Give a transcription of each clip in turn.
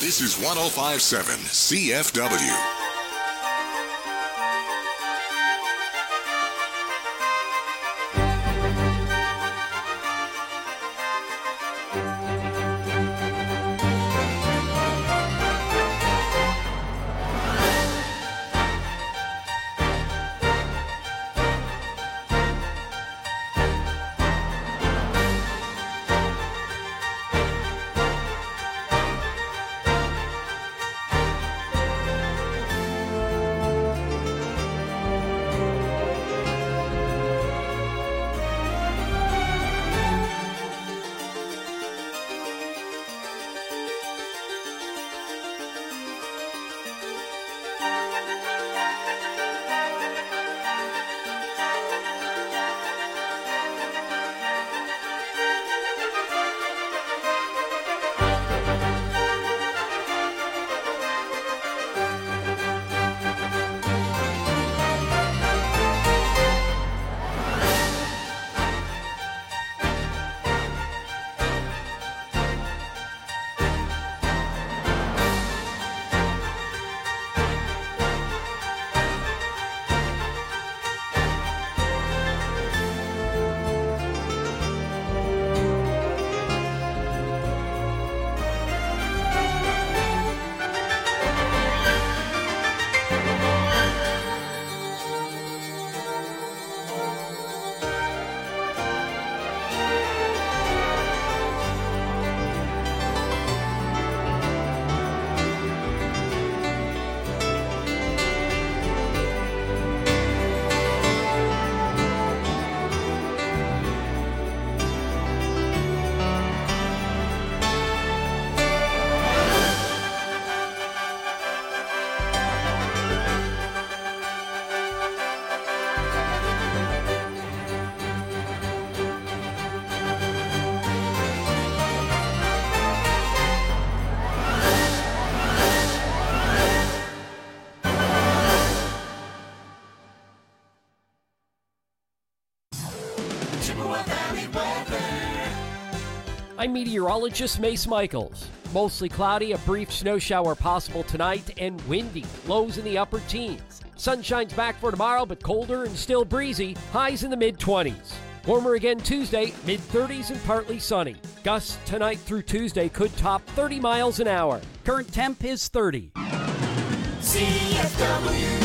This is 105.7 CFW. I'm meteorologist Mace Michaels. Mostly cloudy, a brief snow shower possible tonight, and windy. Lows in the upper teens. Sunshine's back for tomorrow, but colder and still breezy. Highs in the mid-20s. Warmer again Tuesday, mid-30s and partly sunny. Gusts tonight through Tuesday could top 30 miles an hour. Current temp is 30. CFW.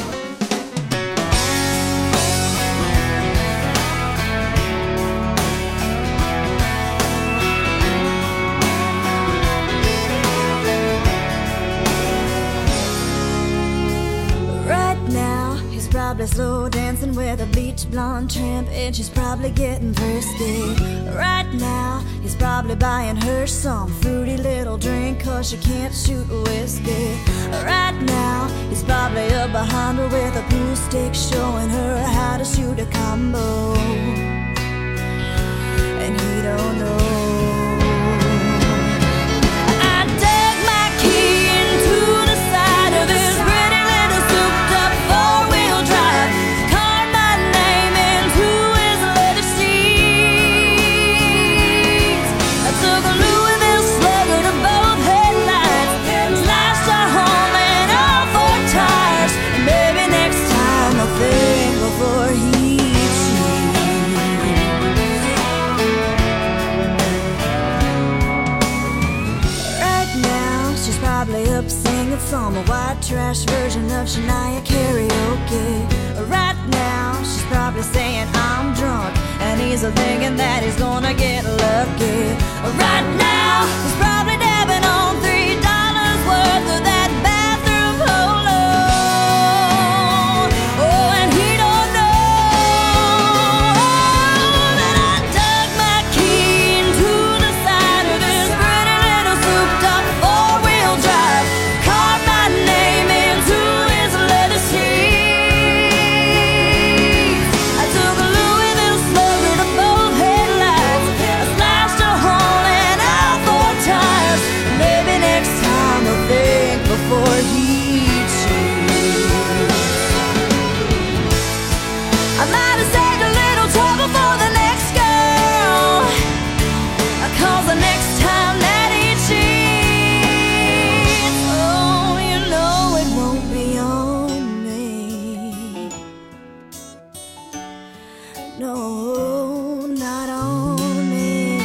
Probably slow dancing with a bleach blonde tramp, and she's probably getting thirsty. Right now, he's probably buying her some fruity little drink, 'cause she can't shoot whiskey. Right now, he's probably up behind her with a pool stick, showing her how to shoot a combo. And he don't know. Some white trash version of Shania karaoke. Right now, she's probably saying I'm drunk, and he's thinking that he's gonna get lucky. Right now, he's probably dabbing on $3 worth of that bathroom polo. Oh, and he don't know that I dug my key into the side of this pretty little souped-up four-wheel drive. Name into his leather seats. I took a Louisville slugger to both headlights. I slashed a hole in all four tires. Maybe next time I'll think before he cheats. I might have saved a little trouble for the next girl, 'cause the next time that he cheats, No, not on me.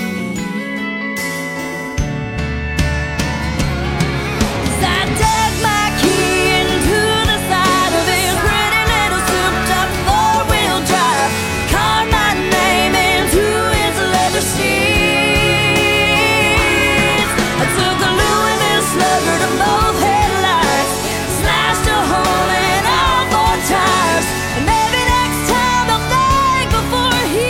As I dug my key into the side of his pretty little souped-up four-wheel drive, carved my name into his leather seats. I took a Louisville Slugger to both headlights, slashed a hole in all four tires, and maybe next time I'll think before he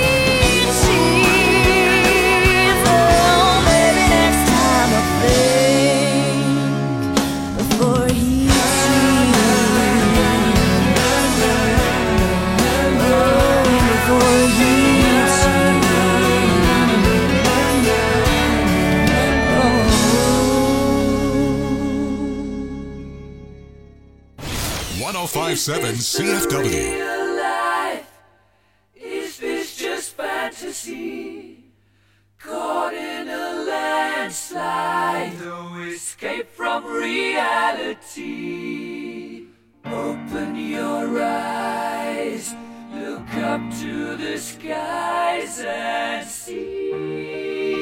cheats. Oh, maybe next time I'll think before he cheats. Oh, before he cheats. 1057 CFW. Life, is this just fantasy? Caught in a landslide, no escape from reality. Open your eyes, look up to the skies and see.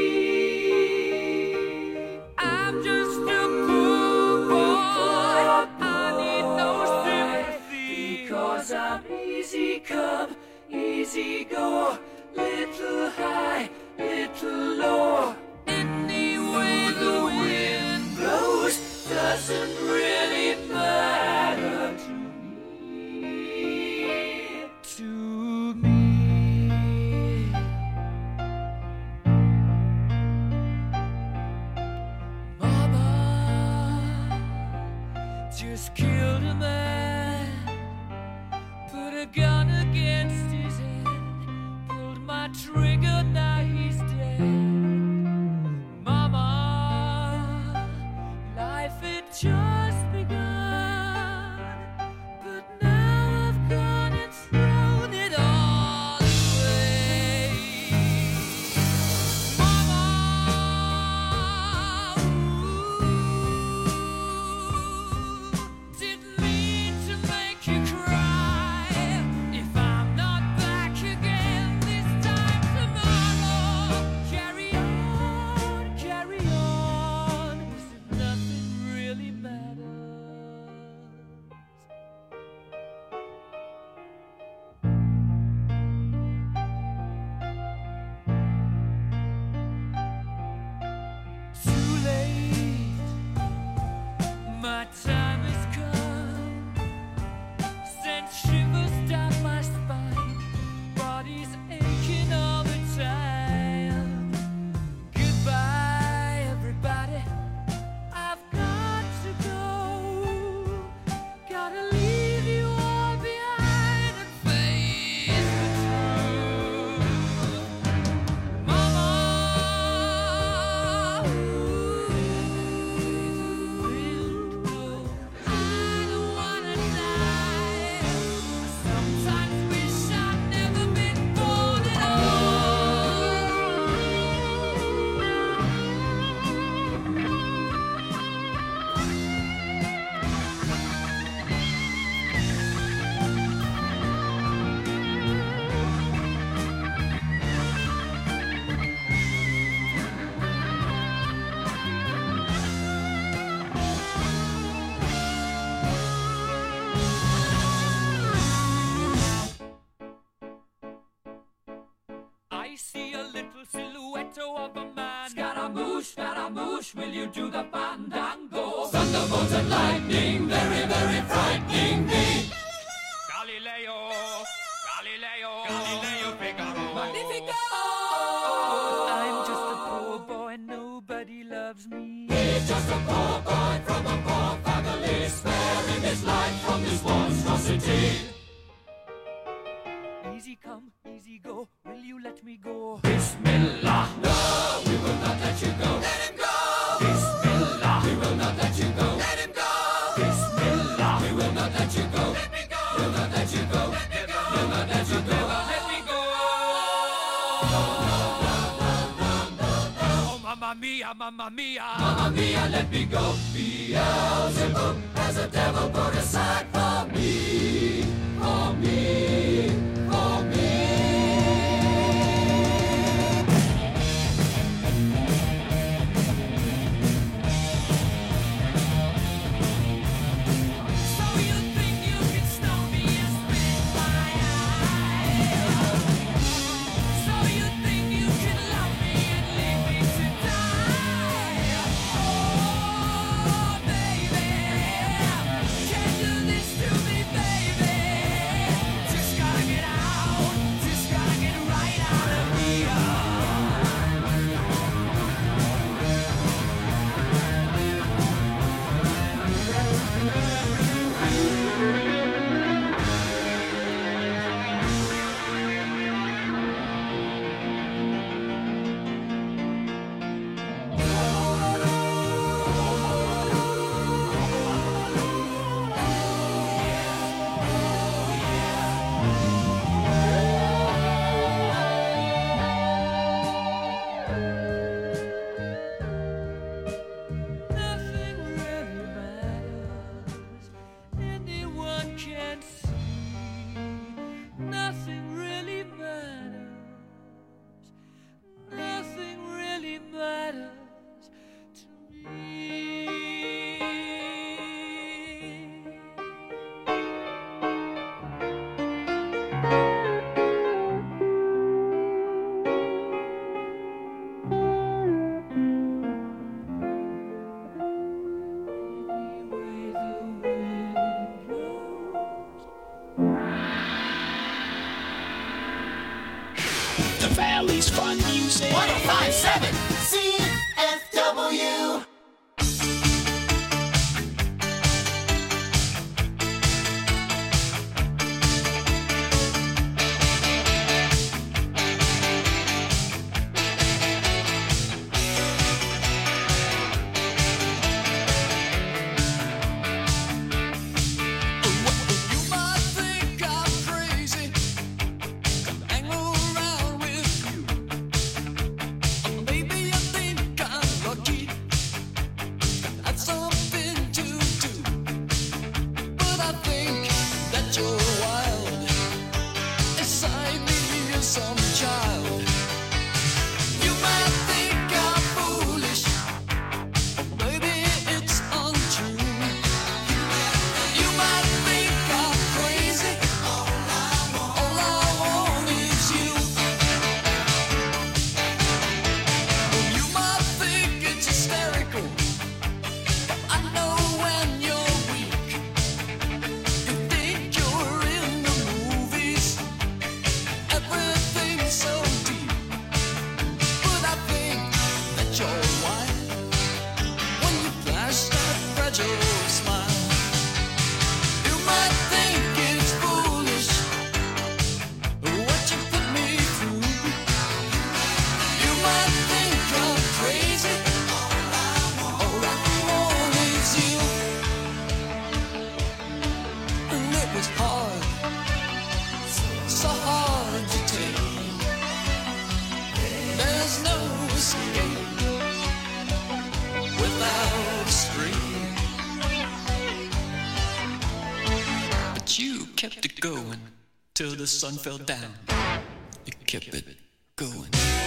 I'm just a poor boy, I need no sympathy, because I'm easy come, easy go, little high, little low. Any way the wind blows doesn't really matter to me. To me. Mama just killed a man, put a gun against his head, pulled my trigger, now he's dead. Mama, life had just begun, but now I've gone and thrown it all away. Mama, didn't mean to make you cry. If I'm not back again this time tomorrow, carry on, as if nothing really matters. Too late, my time has come. Sent shivers down my spine, body's aching all the time. Goodbye, everybody, I've got to go. Gotta leave you all behind and face the truth. Mama, I don't wanna die. Sometimes wish I'd never been born at I see a little silhouette of a man. Scaramouche, will you do the fandango? Thunderbolts and lightning, very, very frightening me. Galileo, Figaro. Magnifico! I'm just a poor boy, nobody loves me. He's just a poor boy from a poor family, sparing his life from this monstrosity. Easy come, easy go, will you let me go? Bismillah, no, we will not let you go. Let him go! Bismillah, we will not let you go. Let him go! Bismillah, we will not let you go. Let me go! We'll not let you go. Let me go! We'll not let you go. Let me go! Oh, mamma mia, mamma mia. Mamma mia, let me go. Beelzebub has a devil put aside for me. For me. For me. Valley's Fun Music. 105.7 CFW. Kept it going till the sun fell down. You kept it going.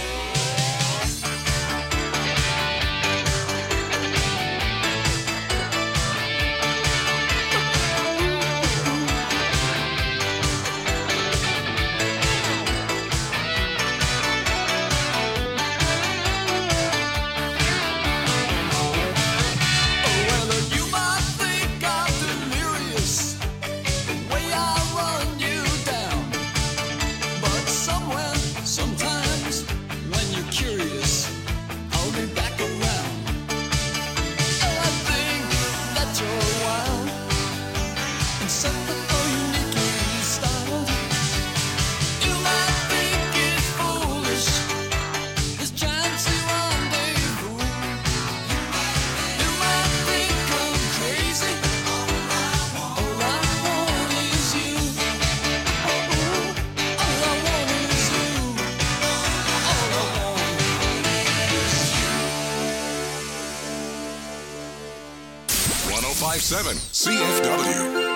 CFW.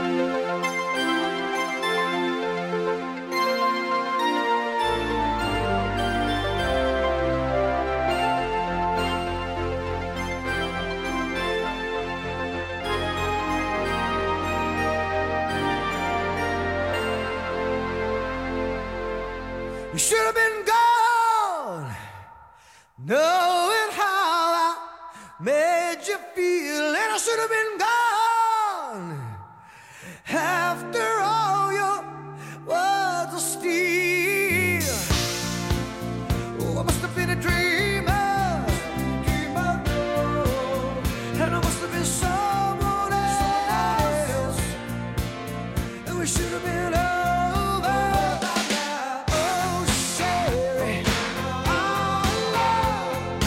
You should have been gone, knowing how I made you feel, and I should have been gone after all your words of steel. Oh, I must have been a dreamer, and I must have been someone else, and we should have been over. Oh, Sherry, our love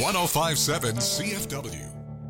1057 CFW.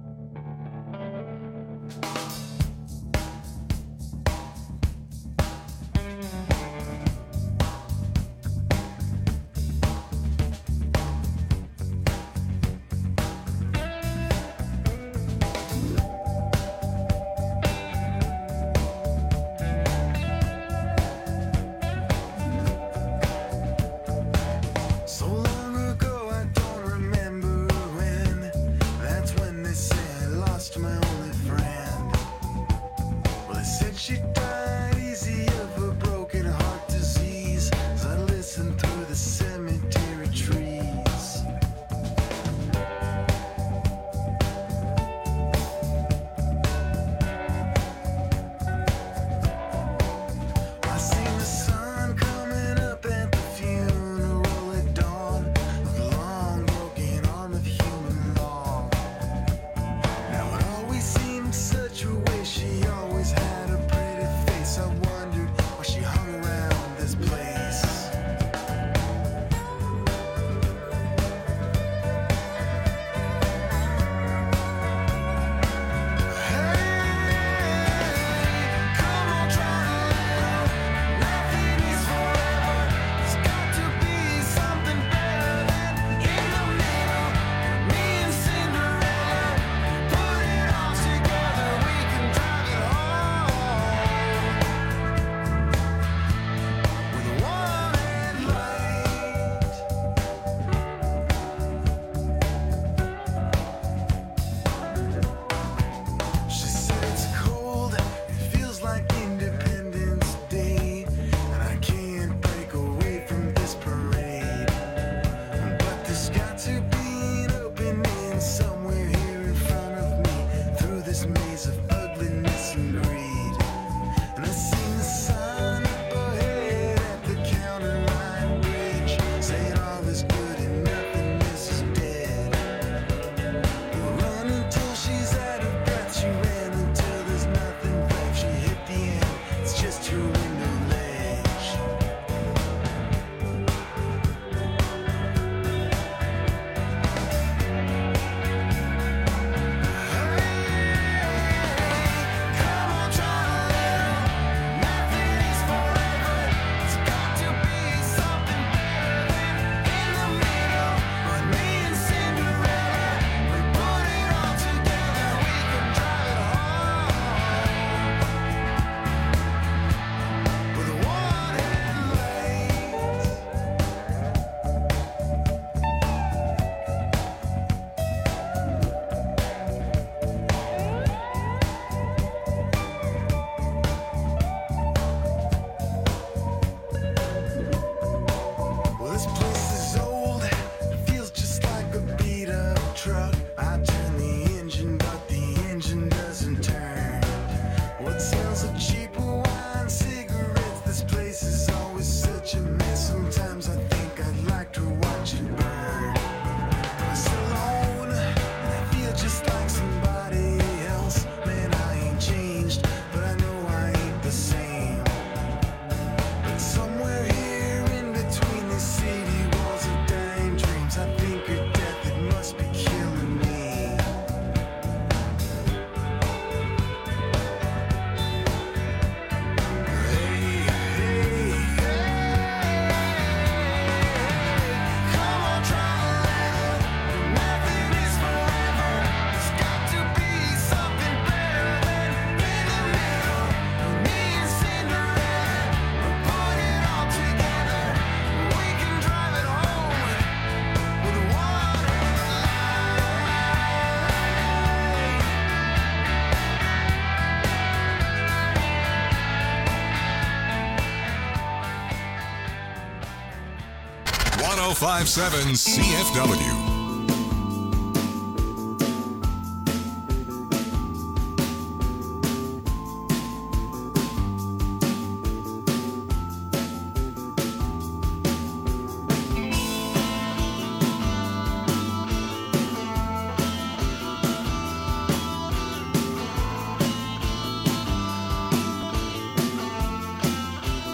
.57 CFW.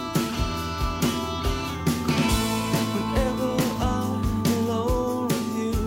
Whenever I'm alone with you,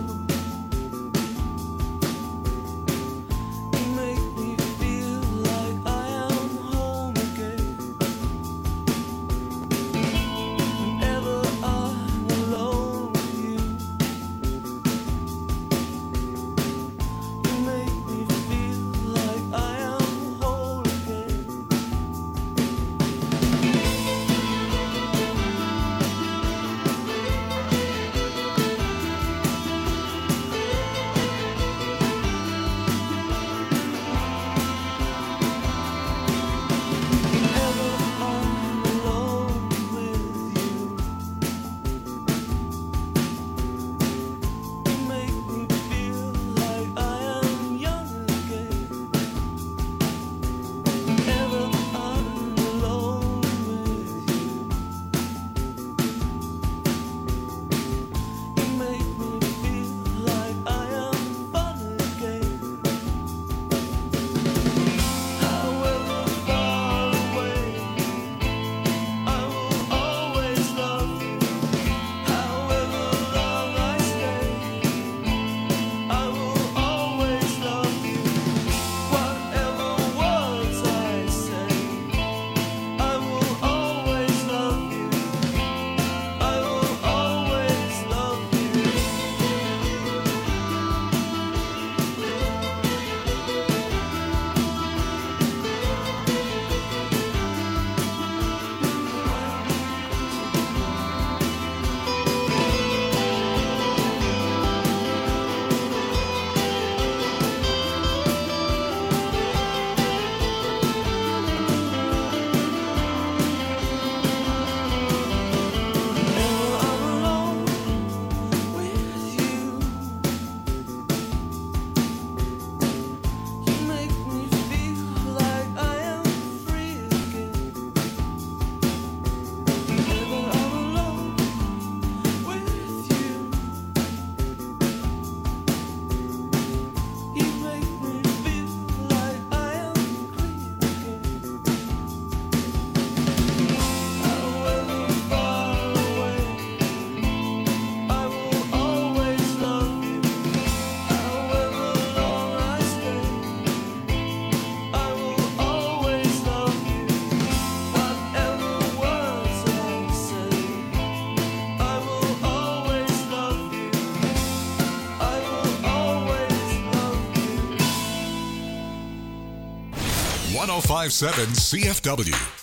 1057 CFW.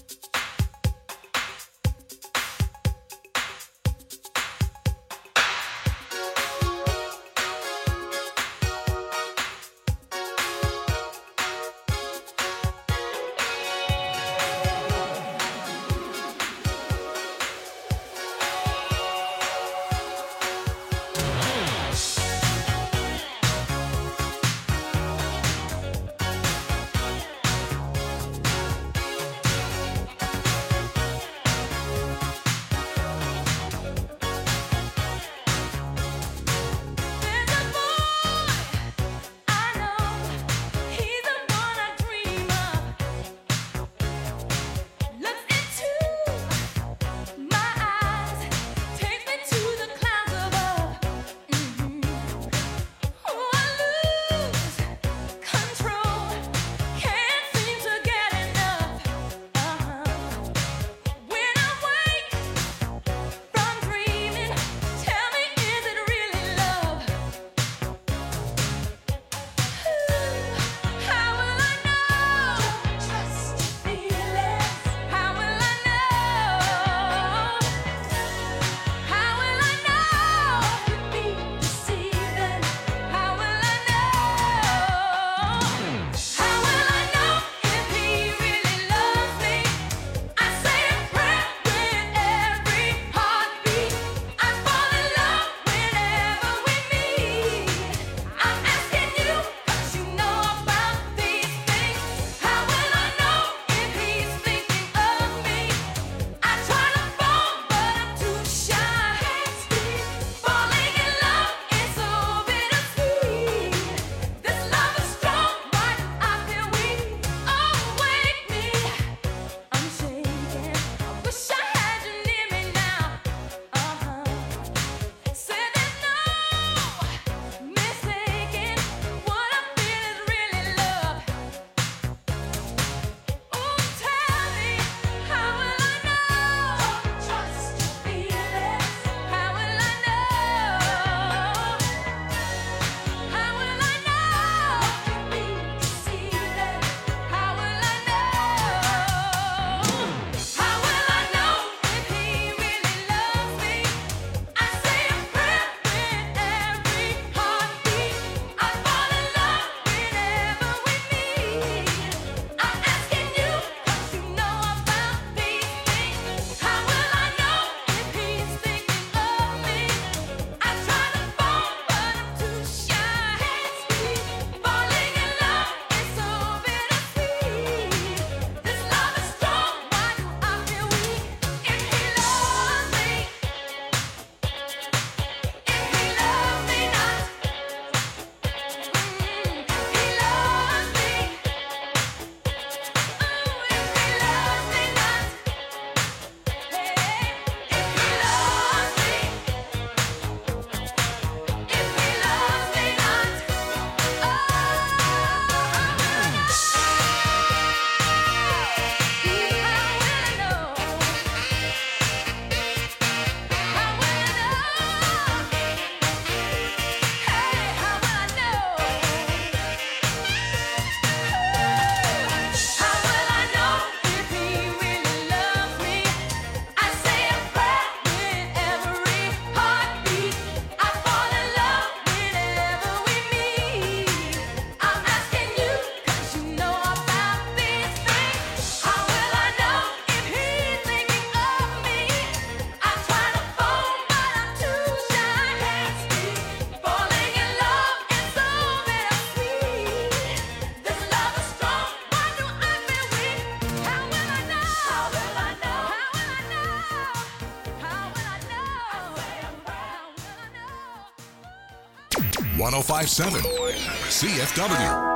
#1057 CFW.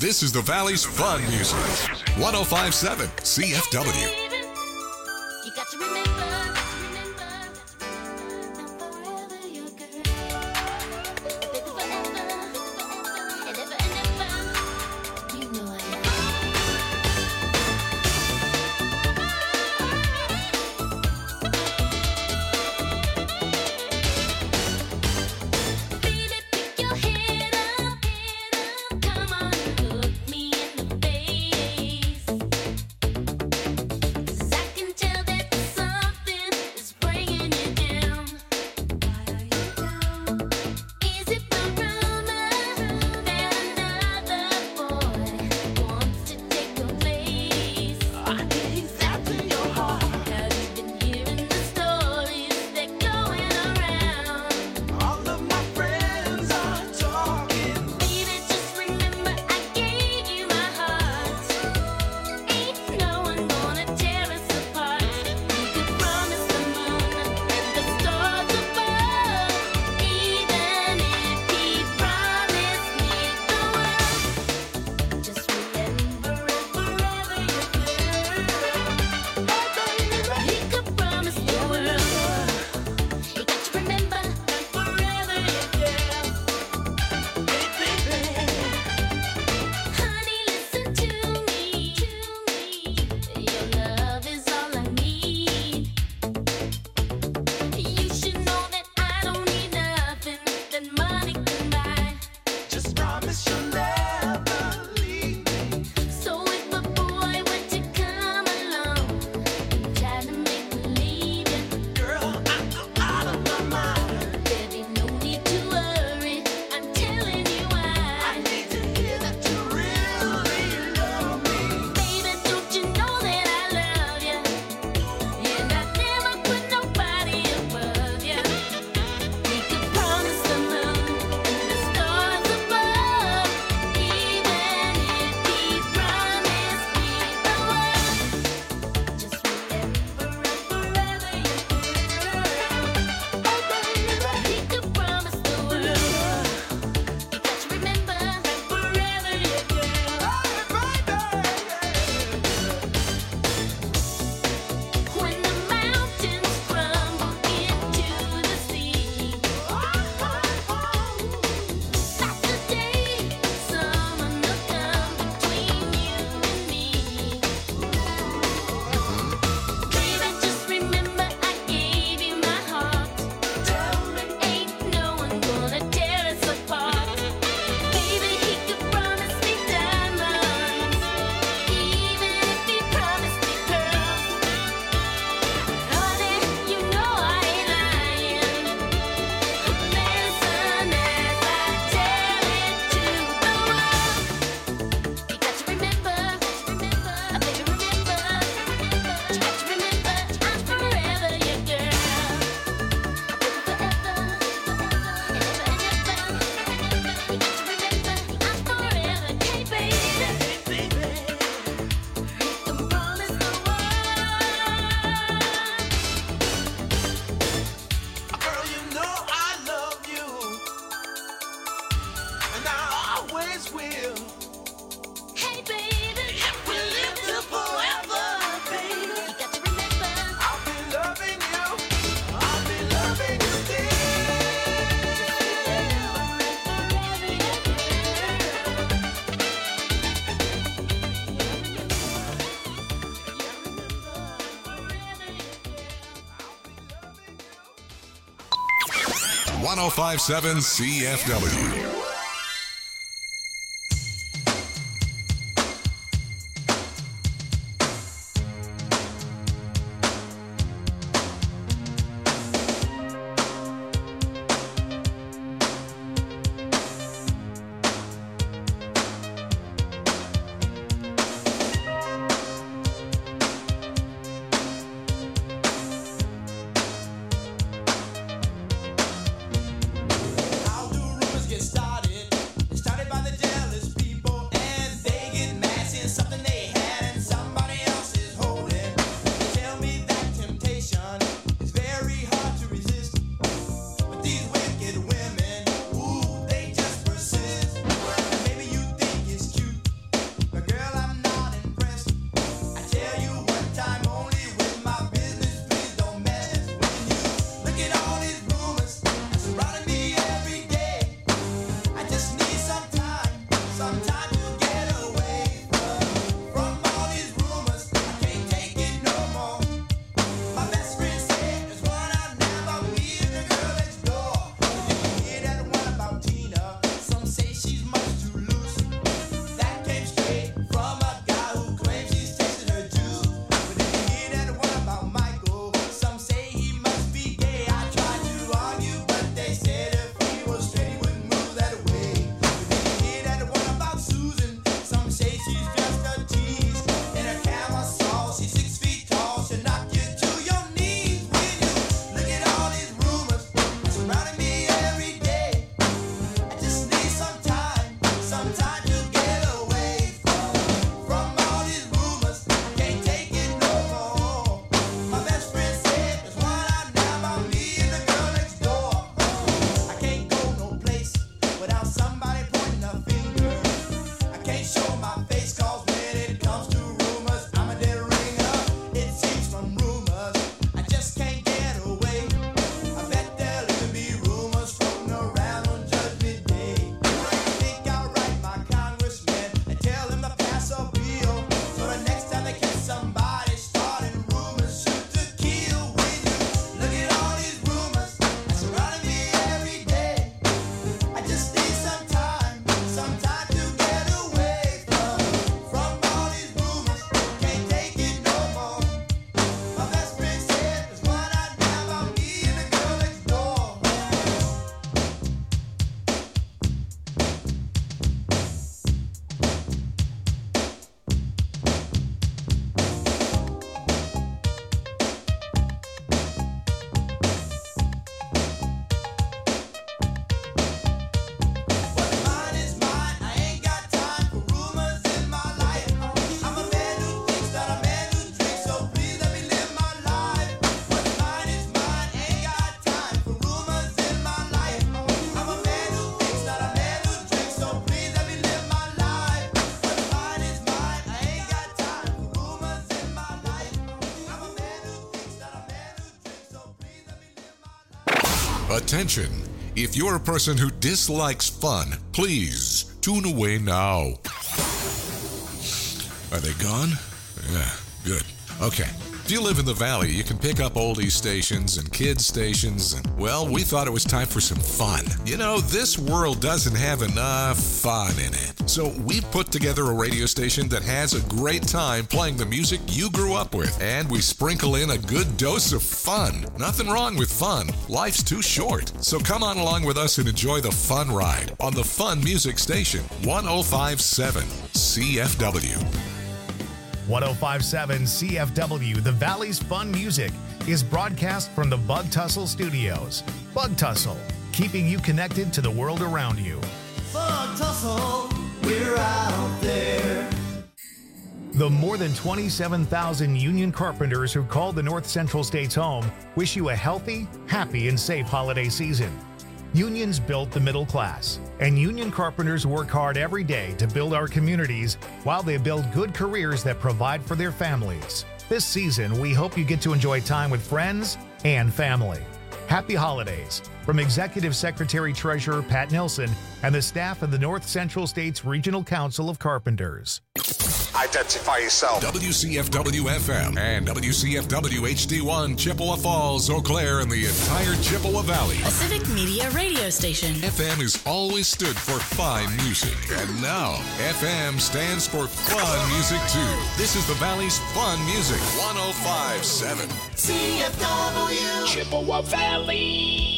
This is the Valley's fun music. 105.7 CFW. You got to remember, now forever your girl. Baby, forever, and ever and ever. You know I am. Baby, pick your head up. Come on, look me in the face. 'Cause I can tell that something is bringing you down. Why are you down? Is it the rumor that another boy wants to take your place? I get that in your heart. Have you been hearing the stories that going around? All of my friends are talking. Baby, just remember I gave you my heart. Ain't no one gonna tear us apart. You could promise the moon and the stars above, even if he promised me the world. Just remember it forever, your girl. He could promise the world. You got to remember forever, your girl. Honey, listen to me. Your love is all I need. You should know that I don't need nothing that money can buy. Just promise you'll never leave me. So if a boy were to come along and try to make me leave you, Girl, I'm out of my mind. there'd be no need to worry. I'm telling you I why. need to hear that you really love me. Baby, don't you know that I love you? And I'd never put nobody above you. We could promise the moon and the stars above, even if he promised me the world. Just remember it forever, your girl. He could promise the world. You got to remember forever, your girl. When the mountains crumble into the sea, that's the day someone will come between you and me. Baby, just remember I gave you my heart. Ain't no one gonna tear us apart. Baby, he could promise me diamonds, even if he promised me pearls. Honey, you know I ain't lying. Listen as I tell it to the world. You got to remember, baby, remember. You got to remember, I'm forever your girl. Forever, and ever and ever. You got to remember, I'm forever. Hey, baby, he can promise the world. Girl, you know I love you, and I always will. Hey, baby, If we live till forever, baby, you got to remember. I'll be loving you. I'll be loving you still. Forever. 105.7 CFW. How do rumors get started? Attention! If you're a person who dislikes fun, please tune away now. Are they gone? Yeah, good. Okay. If you live in the valley, you can pick up oldies stations and kids stations, and, well, we thought it was time for some fun. You know, this world doesn't have enough fun in it. So we've put together a radio station that has a great time playing the music you grew up with, and we sprinkle in a good dose of fun. Nothing wrong with fun. Life's too short. So come on along with us and enjoy the fun ride on the Fun Music Station, 105.7 CFW. 105.7 CFW, the Valley's Fun Music, is broadcast from the Bug Tussle Studios. Bug Tussle, keeping you connected to the world around you. Bug Tussle, we're out there. The more than 27,000 union carpenters who called the North Central States home wish you a healthy, happy, and safe holiday season. Unions built the middle class, and union carpenters work hard every day to build our communities while they build good careers that provide for their families. This season, we hope you get to enjoy time with friends and family. Happy holidays from Executive Secretary Treasurer Pat Nilsson and the staff of the North Central States Regional Council of Carpenters. Identify yourself. WCFW FM and WCFW HD1 Chippewa Falls, Eau Claire, and the entire Chippewa Valley. A civic media radio station. FM has always stood for fine music, and now FM stands for fun music too. This is the Valley's Fun Music, 105.7 CFW Chippewa Valley.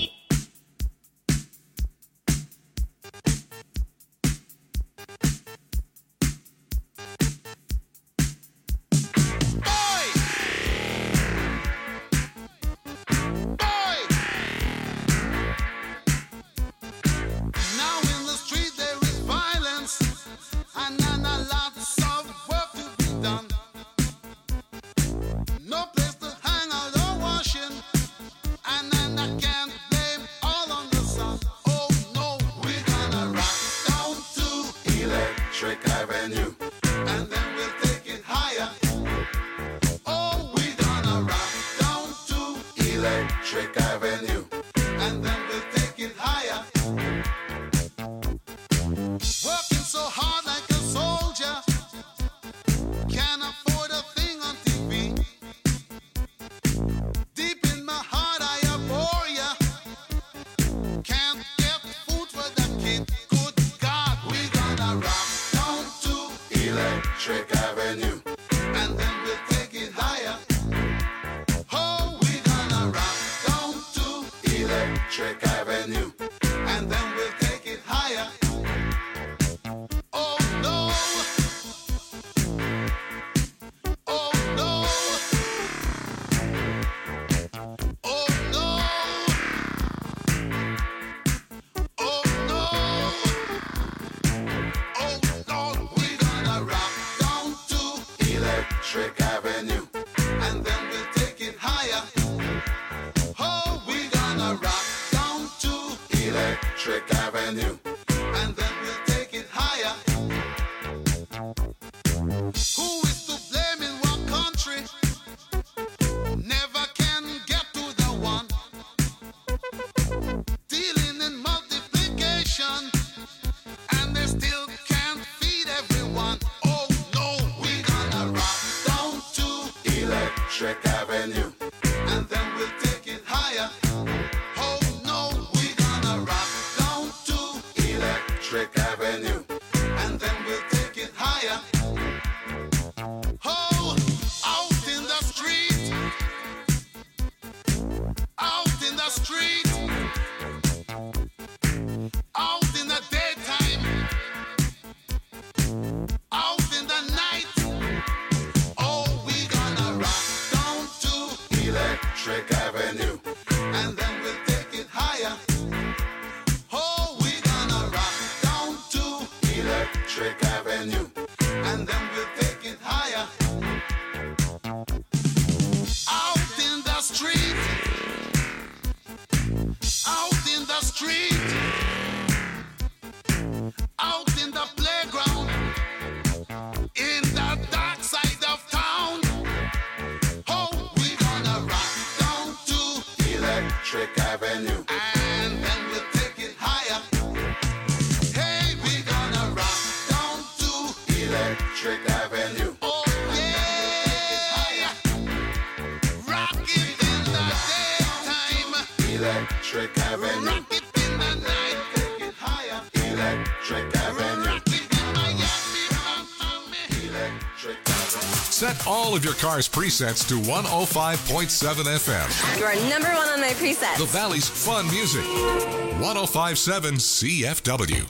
Avenue. Electric Avenue. Rock it in my life. Take it higher. Electric Avenue. Rock it in Miami. Electric Avenue. Set all of your car's presets to 105.7 FM. You are number one on my presets. The Valley's fun music. 105.7 CFW.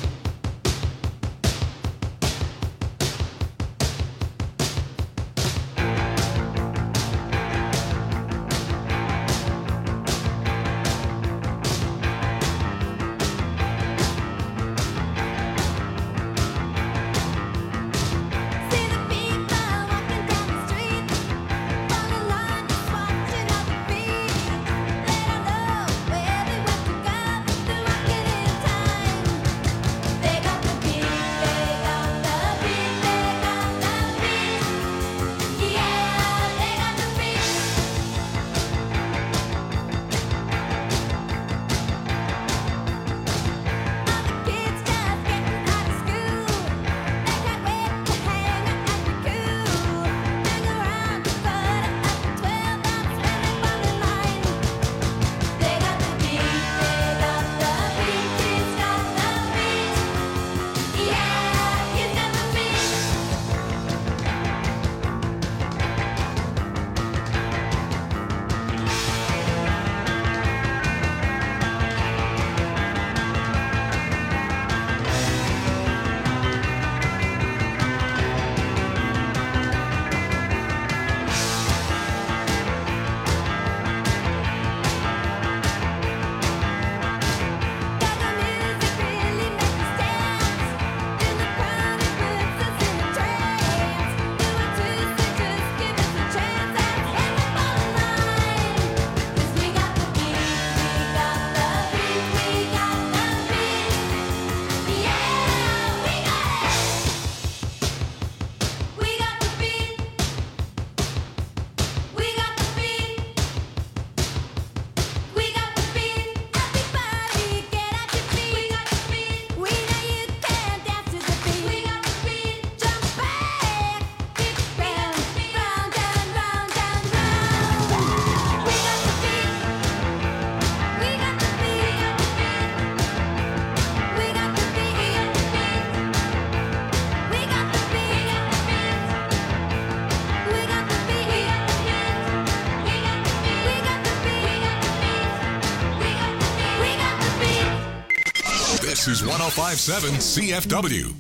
This is 105.7 CFW.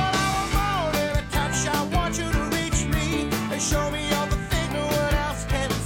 Show me all the things no one else can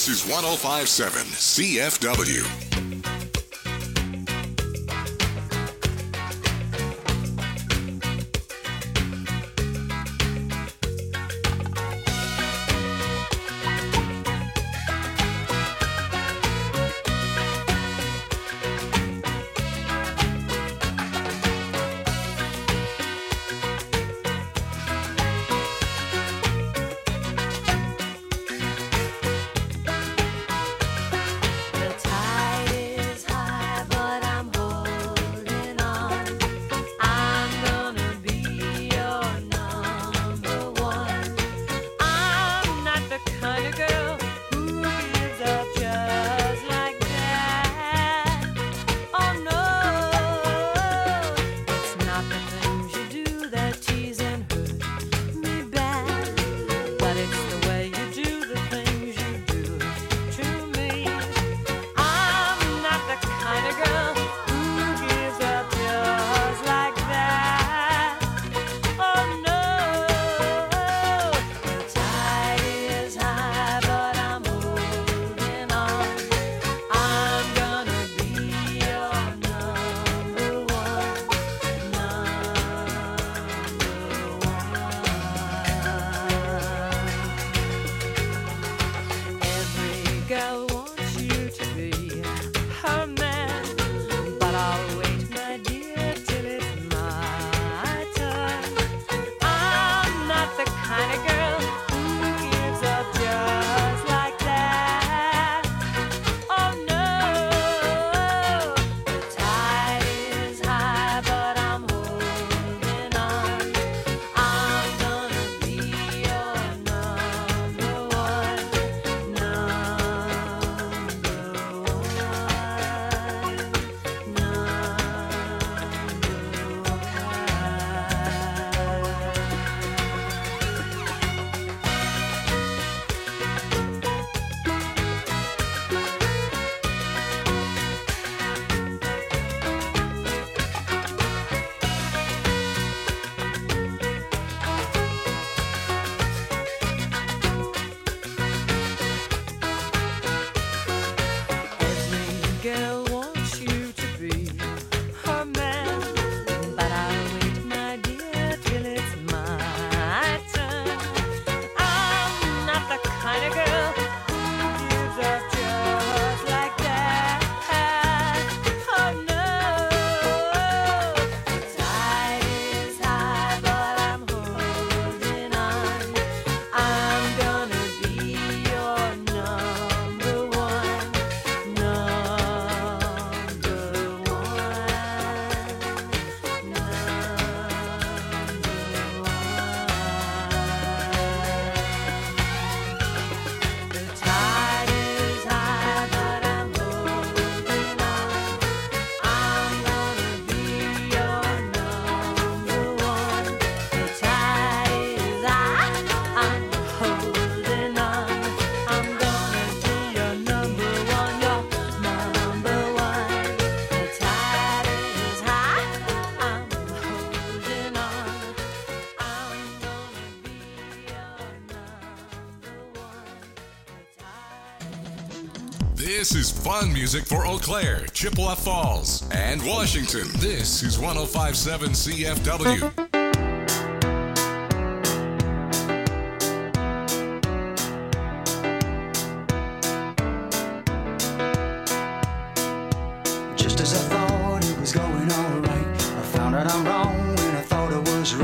This is 105.7 CFW. This is fun music for Eau Claire, Chippewa Falls, and Washington. This is 105.7 CFW. Just as I thought it was going all right, I found out I'm wrong.